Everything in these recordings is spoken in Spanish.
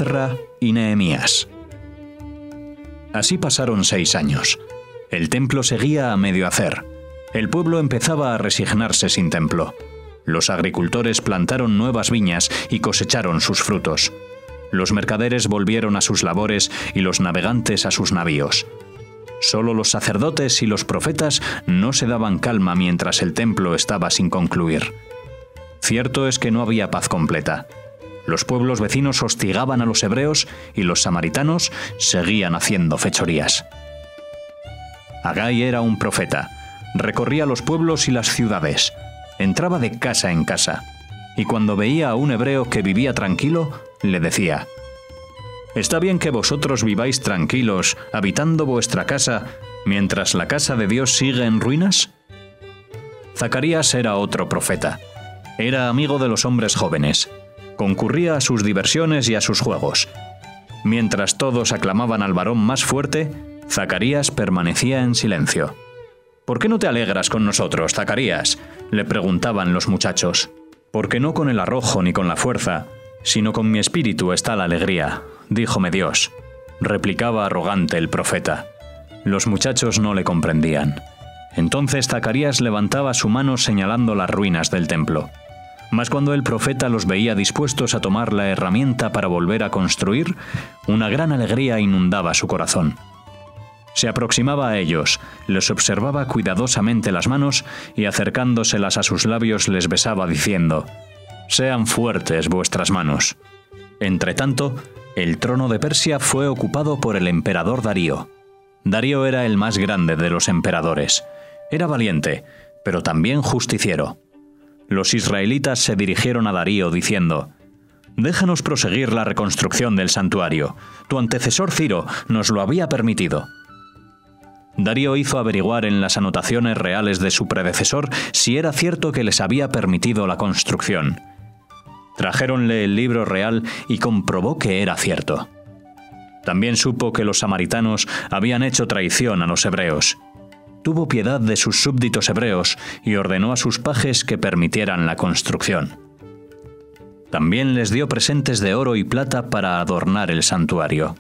Ezra y Nehemías. Así pasaron 6 años. El templo seguía a medio hacer. El pueblo empezaba a resignarse sin templo. Los agricultores plantaron nuevas viñas y cosecharon sus frutos. Los mercaderes volvieron a sus labores y los navegantes a sus navíos. Solo los sacerdotes y los profetas no se daban calma mientras el templo estaba sin concluir. Cierto es que no había paz completa. Los pueblos vecinos hostigaban a los hebreos y los samaritanos seguían haciendo fechorías. Hagai era un profeta. Recorría los pueblos y las ciudades. Entraba de casa en casa. Y cuando veía a un hebreo que vivía tranquilo, le decía: «Está bien que vosotros viváis tranquilos, habitando vuestra casa, mientras la casa de Dios sigue en ruinas». Zacarías era otro profeta. Era amigo de los hombres jóvenes. Concurría a sus diversiones y a sus juegos. Mientras todos aclamaban al varón más fuerte, Zacarías permanecía en silencio. «¿Por qué no te alegras con nosotros, Zacarías?», le preguntaban los muchachos. «Porque no con el arrojo ni con la fuerza, sino con mi espíritu está la alegría, díjome Dios», replicaba arrogante el profeta. Los muchachos no le comprendían. Entonces Zacarías levantaba su mano señalando las ruinas del templo. Mas cuando el profeta los veía dispuestos a tomar la herramienta para volver a construir, una gran alegría inundaba su corazón. Se aproximaba a ellos, les observaba cuidadosamente las manos y acercándoselas a sus labios les besaba diciendo: «Sean fuertes vuestras manos». Entretanto, el trono de Persia fue ocupado por el emperador Darío. Darío era el más grande de los emperadores. Era valiente, pero también justiciero. Los israelitas se dirigieron a Darío diciendo: «Déjanos proseguir la reconstrucción del santuario. Tu antecesor Ciro nos lo había permitido». Darío hizo averiguar en las anotaciones reales de su predecesor si era cierto que les había permitido la construcción. Trajéronle el libro real y comprobó que era cierto. También supo que los samaritanos habían hecho traición a los hebreos. Tuvo piedad de sus súbditos hebreos y ordenó a sus pajes que permitieran la construcción. También les dio presentes de oro y plata para adornar el santuario.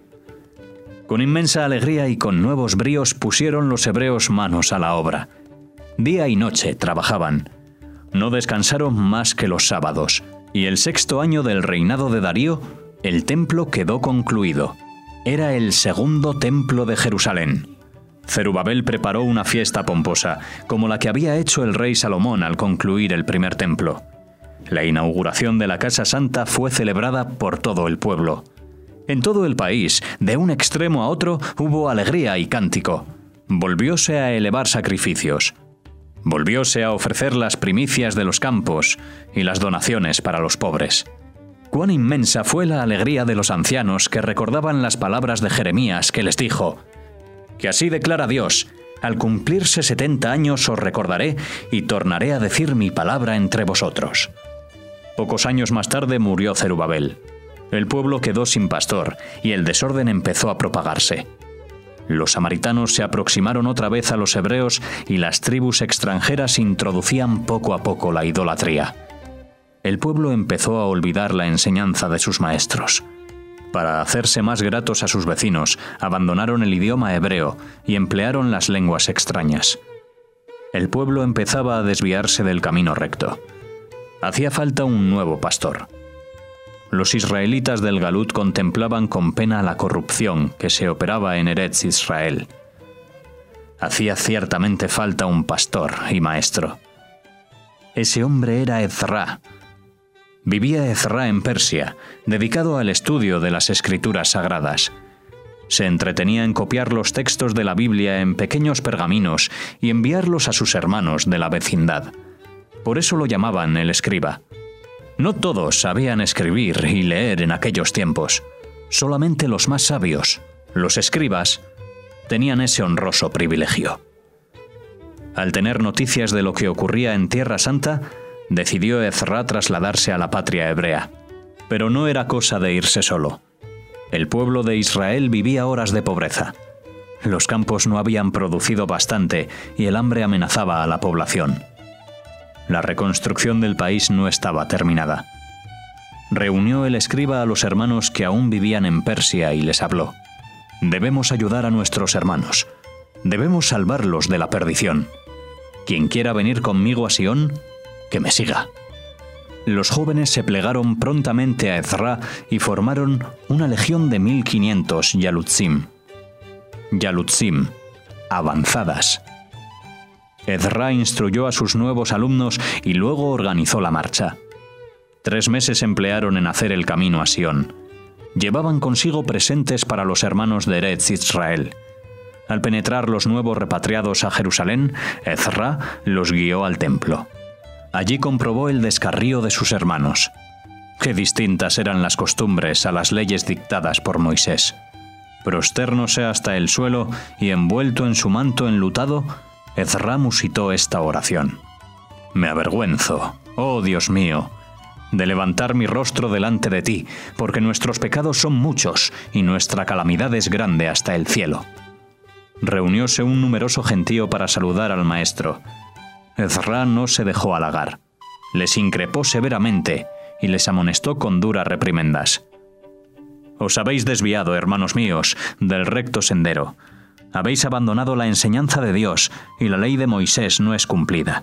Con inmensa alegría y con nuevos bríos pusieron los hebreos manos a la obra. Día y noche trabajaban. No descansaron más que los sábados, y el 6º año del reinado de Darío, el templo quedó concluido. Era el 2º templo de Jerusalén. Zerubabel preparó una fiesta pomposa, como la que había hecho el rey Salomón al concluir el primer templo. La inauguración de la Casa Santa fue celebrada por todo el pueblo. En todo el país, de un extremo a otro, hubo alegría y cántico. Volvióse a elevar sacrificios. Volvióse a ofrecer las primicias de los campos y las donaciones para los pobres. Cuán inmensa fue la alegría de los ancianos que recordaban las palabras de Jeremías, que les dijo: «Que así declara Dios: al cumplirse 70 años os recordaré y tornaré a decir mi palabra entre vosotros». Pocos años más tarde murió Zerubabel. El pueblo quedó sin pastor y el desorden empezó a propagarse. Los samaritanos se aproximaron otra vez a los hebreos y las tribus extranjeras introducían poco a poco la idolatría. El pueblo empezó a olvidar la enseñanza de sus maestros. Para hacerse más gratos a sus vecinos, abandonaron el idioma hebreo y emplearon las lenguas extrañas. El pueblo empezaba a desviarse del camino recto. Hacía falta un nuevo pastor. Los israelitas del Galut contemplaban con pena la corrupción que se operaba en Eretz Israel. Hacía ciertamente falta un pastor y maestro. Ese hombre era Ezra. Vivía Ezra en Persia, dedicado al estudio de las escrituras sagradas. Se entretenía en copiar los textos de la Biblia en pequeños pergaminos y enviarlos a sus hermanos de la vecindad. Por eso lo llamaban el escriba. No todos sabían escribir y leer en aquellos tiempos. Solamente los más sabios, los escribas, tenían ese honroso privilegio. Al tener noticias de lo que ocurría en Tierra Santa, decidió Ezra trasladarse a la patria hebrea. Pero no era cosa de irse solo. El pueblo de Israel vivía horas de pobreza. Los campos no habían producido bastante y el hambre amenazaba a la población. La reconstrucción del país no estaba terminada. Reunió el escriba a los hermanos que aún vivían en Persia y les habló: «Debemos ayudar a nuestros hermanos. Debemos salvarlos de la perdición. Quien quiera venir conmigo a Sion, que me siga». Los jóvenes se plegaron prontamente a Ezra y formaron una legión de 1500 Yalutzim. Yalutzim, avanzadas. Ezra instruyó a sus nuevos alumnos y luego organizó la marcha. 3 meses emplearon en hacer el camino a Sion. Llevaban consigo presentes para los hermanos de Eretz Israel. Al penetrar los nuevos repatriados a Jerusalén, Ezra los guió al templo. Allí comprobó el descarrío de sus hermanos. Qué distintas eran las costumbres a las leyes dictadas por Moisés. Prosternóse hasta el suelo y envuelto en su manto enlutado, Ezra musitó esta oración: «Me avergüenzo, oh Dios mío, de levantar mi rostro delante de ti, porque nuestros pecados son muchos y nuestra calamidad es grande hasta el cielo». Reunióse un numeroso gentío para saludar al maestro. Ezra no se dejó halagar. Les increpó severamente y les amonestó con duras reprimendas. «Os habéis desviado, hermanos míos, del recto sendero. Habéis abandonado la enseñanza de Dios y la ley de Moisés no es cumplida».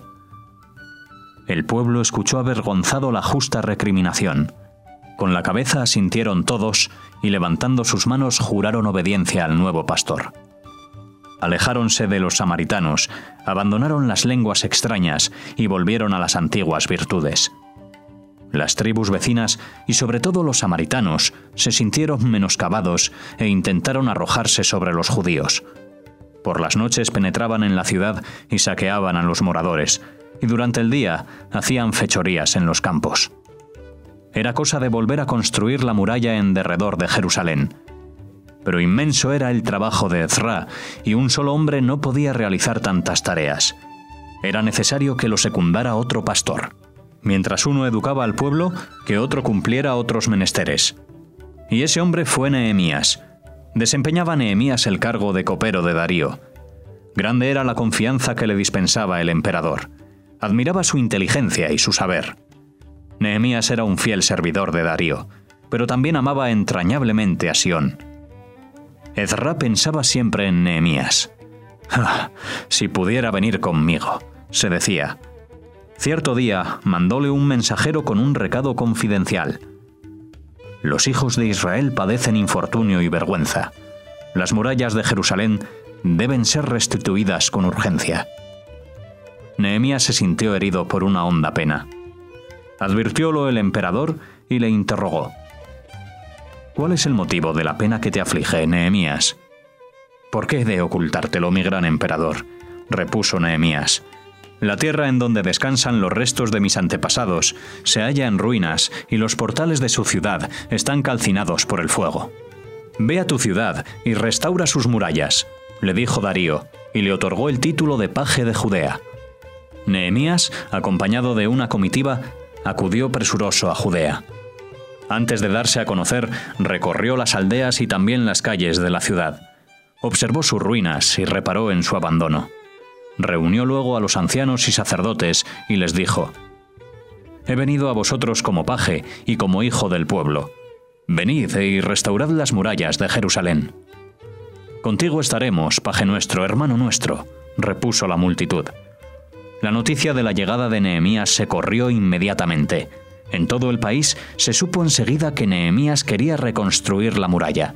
El pueblo escuchó avergonzado la justa recriminación. Con la cabeza asintieron todos y levantando sus manos juraron obediencia al nuevo pastor. Alejáronse de los samaritanos, abandonaron las lenguas extrañas y volvieron a las antiguas virtudes. Las tribus vecinas y sobre todo los samaritanos se sintieron menoscabados e intentaron arrojarse sobre los judíos. Por las noches penetraban en la ciudad y saqueaban a los moradores, y durante el día hacían fechorías en los campos. Era cosa de volver a construir la muralla en derredor de Jerusalén. Pero inmenso era el trabajo de Ezra, y un solo hombre no podía realizar tantas tareas. Era necesario que lo secundara otro pastor. Mientras uno educaba al pueblo, que otro cumpliera otros menesteres. Y ese hombre fue Nehemías. Desempeñaba Nehemías el cargo de copero de Darío. Grande era la confianza que le dispensaba el emperador. Admiraba su inteligencia y su saber. Nehemías era un fiel servidor de Darío, pero también amaba entrañablemente a Sion. Ezra pensaba siempre en Nehemías. «Ah, si pudiera venir conmigo», se decía. Cierto día mandóle un mensajero con un recado confidencial. «Los hijos de Israel padecen infortunio y vergüenza. Las murallas de Jerusalén deben ser restituidas con urgencia». Nehemías se sintió herido por una honda pena. Advirtiólo el emperador y le interrogó: «¿Cuál es el motivo de la pena que te aflige, Nehemías?» «¿Por qué he de ocultártelo, mi gran emperador?», repuso Nehemías. «La tierra en donde descansan los restos de mis antepasados se halla en ruinas y los portales de su ciudad están calcinados por el fuego. Ve a tu ciudad y restaura sus murallas», le dijo Darío, y le otorgó el título de paje de Judea. Nehemías, acompañado de una comitiva, acudió presuroso a Judea. Antes de darse a conocer, recorrió las aldeas y también las calles de la ciudad. Observó sus ruinas y reparó en su abandono. Reunió luego a los ancianos y sacerdotes y les dijo: «He venido a vosotros como paje y como hijo del pueblo. Venid y restaurad las murallas de Jerusalén». «Contigo estaremos, paje nuestro, hermano nuestro», repuso la multitud. La noticia de la llegada de Nehemías se corrió inmediatamente. En todo el país se supo enseguida que Nehemías quería reconstruir la muralla.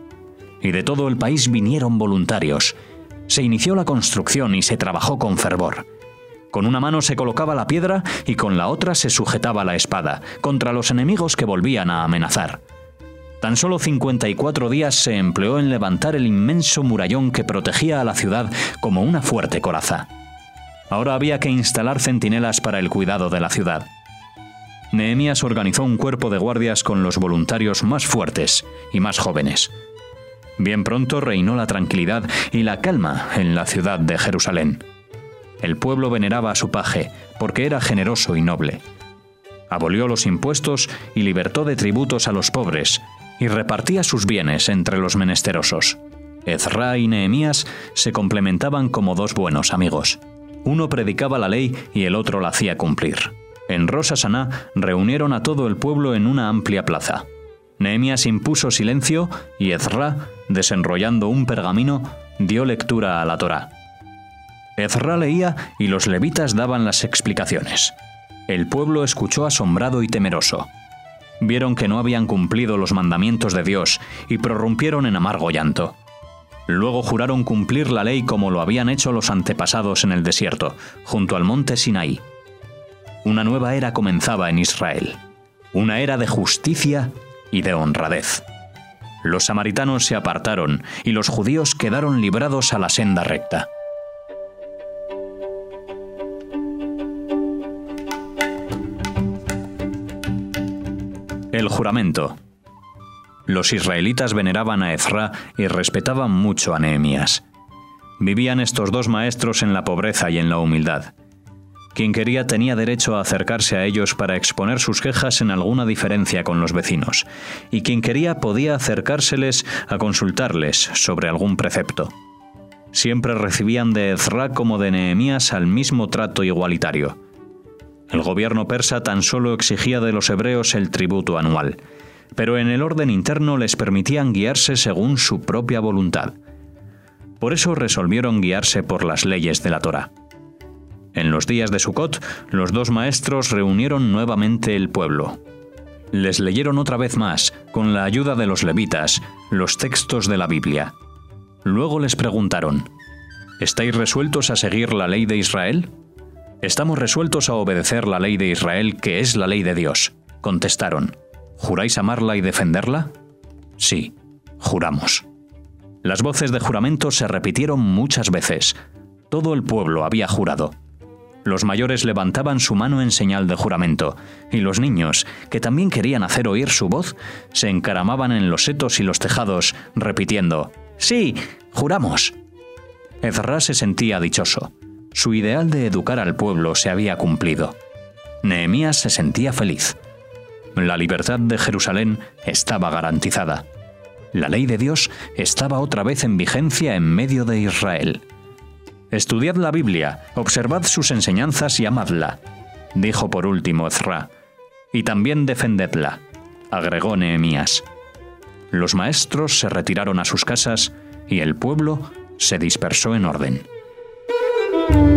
Y de todo el país vinieron voluntarios. Se inició la construcción y se trabajó con fervor. Con una mano se colocaba la piedra y con la otra se sujetaba la espada, contra los enemigos que volvían a amenazar. Tan solo 54 días se empleó en levantar el inmenso murallón que protegía a la ciudad como una fuerte coraza. Ahora había que instalar centinelas para el cuidado de la ciudad. Nehemías organizó un cuerpo de guardias con los voluntarios más fuertes y más jóvenes. Bien pronto reinó la tranquilidad y la calma en la ciudad de Jerusalén. El pueblo veneraba a su paje, porque era generoso y noble. Abolió los impuestos y libertó de tributos a los pobres, y repartía sus bienes entre los menesterosos. Ezra y Nehemías se complementaban como dos buenos amigos. Uno predicaba la ley y el otro la hacía cumplir. En Rosh Hashaná reunieron a todo el pueblo en una amplia plaza. Nehemías impuso silencio y Ezra, desenrollando un pergamino, dio lectura a la Torá. Ezra leía y los levitas daban las explicaciones. El pueblo escuchó asombrado y temeroso. Vieron que no habían cumplido los mandamientos de Dios y prorrumpieron en amargo llanto. Luego juraron cumplir la ley como lo habían hecho los antepasados en el desierto, junto al monte Sinaí. Una nueva era comenzaba en Israel, una era de justicia y de honradez. Los samaritanos se apartaron y los judíos quedaron librados a la senda recta. El juramento. Los israelitas veneraban a Ezra y respetaban mucho a Nehemías. Vivían estos dos maestros en la pobreza y en la humildad. Quien quería tenía derecho a acercarse a ellos para exponer sus quejas en alguna diferencia con los vecinos, y quien quería podía acercárseles a consultarles sobre algún precepto. Siempre recibían de Ezra como de Nehemías al mismo trato igualitario. El gobierno persa tan solo exigía de los hebreos el tributo anual, pero en el orden interno les permitían guiarse según su propia voluntad. Por eso resolvieron guiarse por las leyes de la Torá. En los días de Sucot, los dos maestros reunieron nuevamente el pueblo. Les leyeron otra vez más, con la ayuda de los levitas, los textos de la Biblia. Luego les preguntaron: ¿estáis resueltos a seguir la ley de Israel? «Estamos resueltos a obedecer la ley de Israel, que es la ley de Dios», contestaron. «¿Juráis amarla y defenderla?» «Sí, juramos». Las voces de juramento se repitieron muchas veces. Todo el pueblo había jurado. Los mayores levantaban su mano en señal de juramento, y los niños, que también querían hacer oír su voz, se encaramaban en los setos y los tejados, repitiendo: «Sí, juramos». Ezra se sentía dichoso. Su ideal de educar al pueblo se había cumplido. Nehemías se sentía feliz. La libertad de Jerusalén estaba garantizada. La ley de Dios estaba otra vez en vigencia en medio de Israel. «Estudiad la Biblia, observad sus enseñanzas y amadla», dijo por último Ezra. «Y también defendedla», agregó Nehemías. Los maestros se retiraron a sus casas y el pueblo se dispersó en orden.